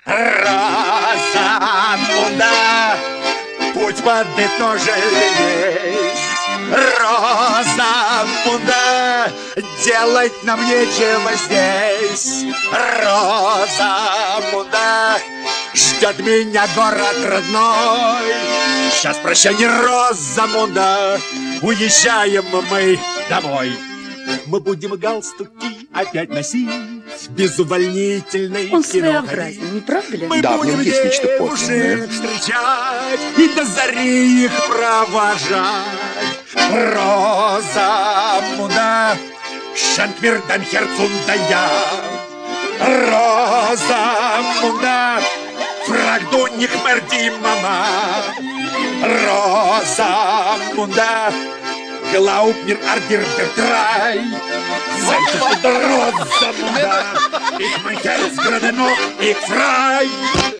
Розамунда, путь подытожили весь. Розамунда, делать нам нечего здесь. Розамунда, ждет меня город родной. Сейчас прощание, Розамунда, уезжаем мы домой. Мы будем галстуки опять носить, без увольнительной. Он своеобразный, не правда ли? Мы Да, в будем нем есть нечто подлинное. девушек встречать и до зари их провожать. Розамунда, Шанквир Дамхерцунда я. Розамунда, Фрагду Нихмерди мама. Розамунда, Glaubmir Ardir der Drei. Rozamunda, ich mein Herz gerade noch, ich frei.